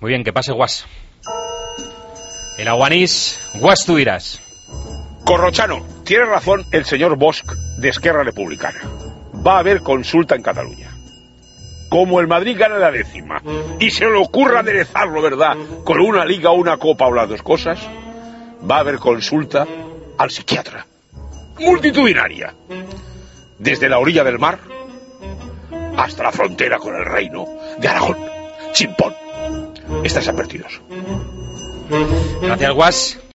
Muy bien, que pase Guas. El Aguanís, Guas tú irás. Corrochano, tiene razón el señor Bosch de Esquerra Republicana. Va a haber consulta en Cataluña. Como el Madrid gana la 10ª y se le ocurra aderezarlo, ¿verdad?, con una liga o una copa o las dos cosas, va a haber consulta al psiquiatra. Multitudinaria. Desde la orilla del mar hasta la frontera con el reino de Aragón. Chimpón. Estás advertidos. Gracias, Guas.